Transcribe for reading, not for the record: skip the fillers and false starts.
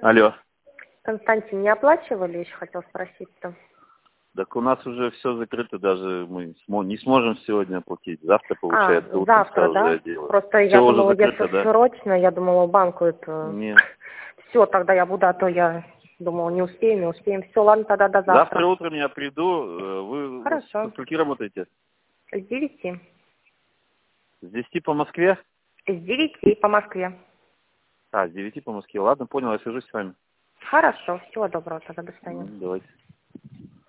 Алло. Константин, не оплачивали, еще хотел спросить-то? Так у нас уже все закрыто, даже мы не сможем сегодня оплатить. Завтра, получается, утром Завтра, сразу да? я делаю. Просто Все я уже думала, закрыто, если да? срочно, я думала, банку это... Нет. Все, тогда я буду, а то я думала, не успеем. Все, ладно, тогда до Завтра завтра. утром я приду. Вы со Хорошо. скольки работаете? С 9. С 10 по Москве? С 9 по Москве. С 9 по Москве. Ладно, понял, я свяжусь с вами. Хорошо, всего доброго, тогда до свидания. Давайте.